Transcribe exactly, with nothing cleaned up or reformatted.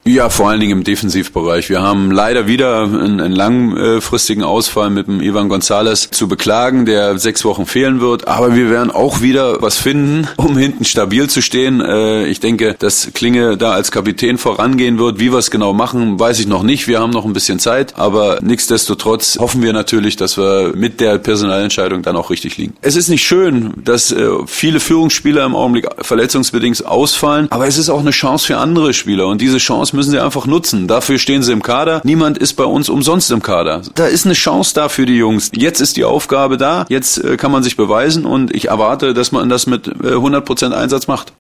Ja, vor allen Dingen im Defensivbereich. Wir haben leider wieder einen, einen langfristigen Ausfall mit dem Ivan Gonzalez zu beklagen, der sechs Wochen fehlen wird. Aber wir werden auch wieder was finden, um hinten stabil zu stehen. Ich denke, dass Klinge da als Kapitän vorangehen wird. Wie wir es genau machen, weiß ich noch nicht. Wir haben noch ein bisschen Zeit. Aber nichtsdestotrotz hoffen wir natürlich, dass wir mit der Personalentscheidung dann auch richtig liegen. Es ist nicht schön, dass viele Führungsspieler im Augenblick verletzungsbedingt ausfallen. Aber es ist auch eine Chance für andere Spieler. Und diese Chance müssen sie einfach nutzen. Dafür stehen sie im Kader. Niemand ist bei uns umsonst im Kader. Da ist eine Chance da für die Jungs. Jetzt ist die Aufgabe da. Jetzt äh, kann man sich beweisen und ich erwarte, dass man das mit äh, hundert Prozent Einsatz macht.